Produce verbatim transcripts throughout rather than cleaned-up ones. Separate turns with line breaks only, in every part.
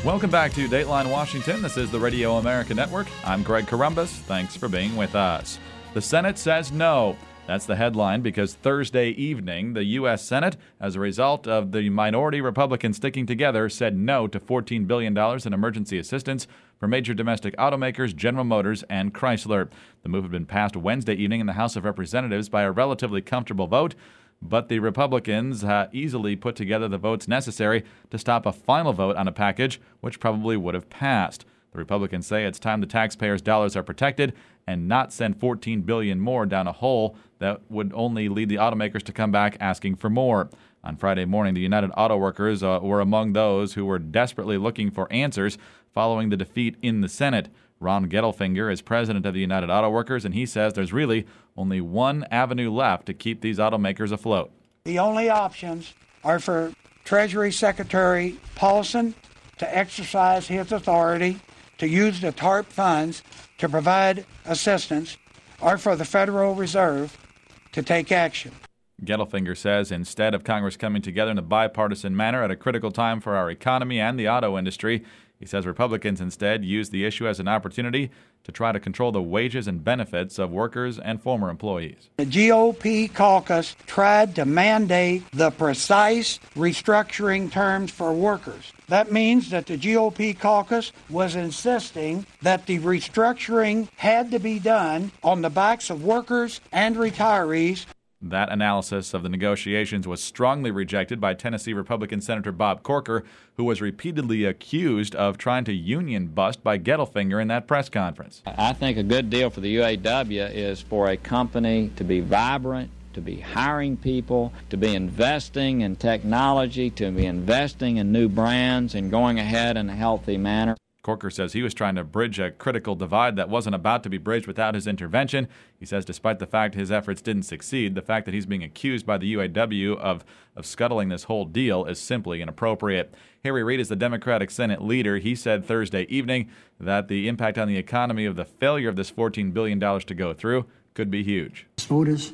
Welcome back to Dateline Washington. This is the Radio America Network. I'm Greg Corombos. Thanks for being with us. The Senate says no. That's the headline because Thursday evening, the U S Senate, as a result of the minority Republicans sticking together, said no to fourteen billion dollars in emergency assistance for major domestic automakers General Motors and Chrysler. The move had been passed Wednesday evening in the House of Representatives by a relatively comfortable vote, but the Republicans uh, easily put together the votes necessary to stop a final vote on a package which probably would have passed. The Republicans say it's time the taxpayers' dollars are protected and not send fourteen billion dollars more down a hole that would only lead the automakers to come back asking for more. On Friday morning, the United Auto Workers uh, were among those who were desperately looking for answers following the defeat in the Senate. Ron Gettelfinger is president of the United Auto Workers, and he says there's really only one avenue left to keep these automakers afloat.
The only options are for Treasury Secretary Paulson to exercise his authority to use the TARP funds to provide assistance, or for the Federal Reserve to take action.
Gettelfinger says instead of Congress coming together in a bipartisan manner at a critical time for our economy and the auto industry, he says Republicans instead use the issue as an opportunity to try to control the wages and benefits of workers and former employees.
The G O P caucus tried to mandate the precise restructuring terms for workers. That means that the G O P caucus was insisting that the restructuring had to be done on the backs of workers and retirees.
That analysis of the negotiations was strongly rejected by Tennessee Republican Senator Bob Corker, who was repeatedly accused of trying to union bust by Gettelfinger in that press conference.
I think a good deal for the U A W is for a company to be vibrant, to be hiring people, to be investing in technology, to be investing in new brands and going ahead in a healthy manner.
Corker says he was trying to bridge a critical divide that wasn't about to be bridged without his intervention. He says despite the fact his efforts didn't succeed, the fact that he's being accused by the U A W of, of scuttling this whole deal is simply inappropriate. Harry Reid is the Democratic Senate leader. He said Thursday evening that the impact on the economy of the failure of this fourteen billion dollars to go through could be huge.
This vote is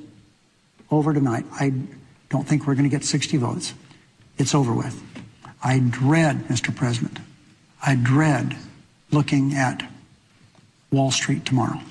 over tonight. I don't think we're going to get sixty votes. It's over with. I dread, Mister President, I dread looking at Wall Street tomorrow.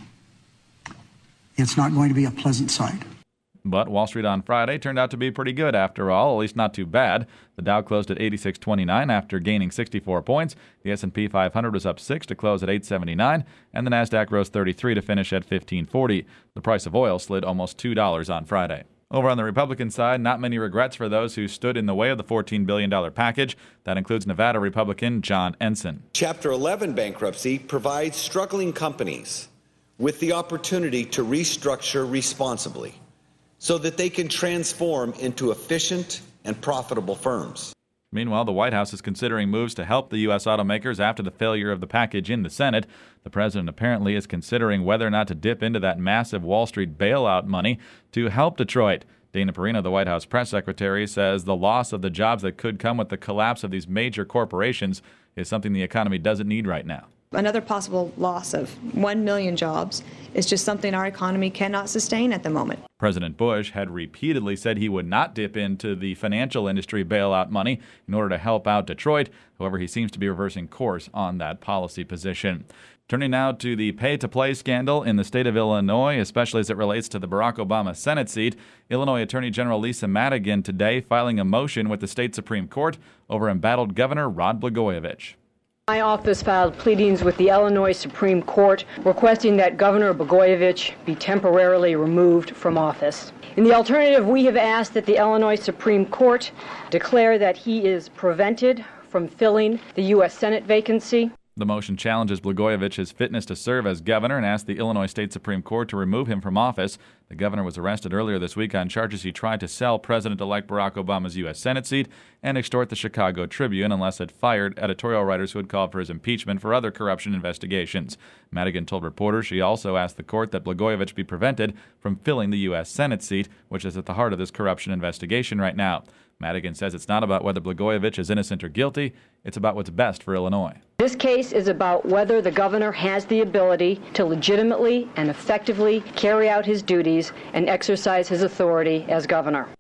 It's not going to be a pleasant sight.
But Wall Street on Friday turned out to be pretty good after all, at least not too bad. The Dow closed at eighty-six twenty-nine after gaining sixty-four points. The S and P five hundred was up six to close at eight seventy-nine, and the Nasdaq rose thirty-three to finish at fifteen forty. The price of oil slid almost two dollars on Friday. Over on the Republican side, not many regrets for those who stood in the way of the fourteen billion dollars package. That includes Nevada Republican John Ensign.
Chapter eleven bankruptcy provides struggling companies with the opportunity to restructure responsibly so that they can transform into efficient and profitable firms.
Meanwhile, the White House is considering moves to help the U S automakers after the failure of the package in the Senate. The president apparently is considering whether or not to dip into that massive Wall Street bailout money to help Detroit. Dana Perino, the White House press secretary, says the loss of the jobs that could come with the collapse of these major corporations is something the economy doesn't need right now.
Another possible loss of one million jobs is just something our economy cannot sustain at the moment.
President Bush had repeatedly said he would not dip into the financial industry bailout money in order to help out Detroit. However, he seems to be reversing course on that policy position. Turning now to the pay-to-play scandal in the state of Illinois, especially as it relates to the Barack Obama Senate seat. Illinois Attorney General Lisa Madigan today filing a motion with the state Supreme Court over embattled Governor Rod Blagojevich.
My office filed pleadings with the Illinois Supreme Court requesting that Governor Blagojevich be temporarily removed from office. In the alternative, we have asked that the Illinois Supreme Court declare that he is prevented from filling the U S Senate vacancy.
The motion challenges Blagojevich's fitness to serve as governor and asks the Illinois State Supreme Court to remove him from office. The governor was arrested earlier this week on charges he tried to sell President-elect Barack Obama's U S Senate seat and extort the Chicago Tribune unless it fired editorial writers who had called for his impeachment for other corruption investigations. Madigan told reporters she also asked the court that Blagojevich be prevented from filling the U S Senate seat, which is at the heart of this corruption investigation right now. Madigan says it's not about whether Blagojevich is innocent or guilty, it's about what's best for Illinois.
This case is about whether the governor has the ability to legitimately and effectively carry out his duties and exercise his authority as governor.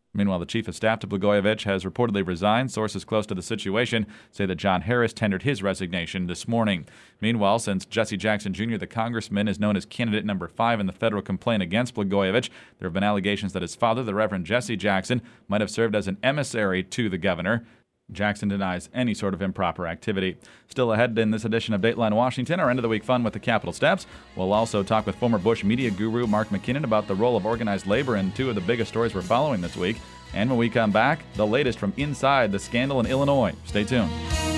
Meanwhile, the chief of staff to Blagojevich has reportedly resigned. Sources close to the situation say that John Harris tendered his resignation this morning. Meanwhile, since Jesse Jackson Junior, the congressman, is known as candidate number five in the federal complaint against Blagojevich, there have been allegations that his father, the Reverend Jesse Jackson, might have served as an emissary to the governor. Jackson denies any sort of improper activity. Still ahead in this edition of Dateline Washington, our end-of-the-week fun with the Capitol Steps. We'll also talk with former Bush media guru Mark McKinnon about the role of organized labor in two of the biggest stories we're following this week. And when we come back, the latest from inside the scandal in Illinois. Stay tuned.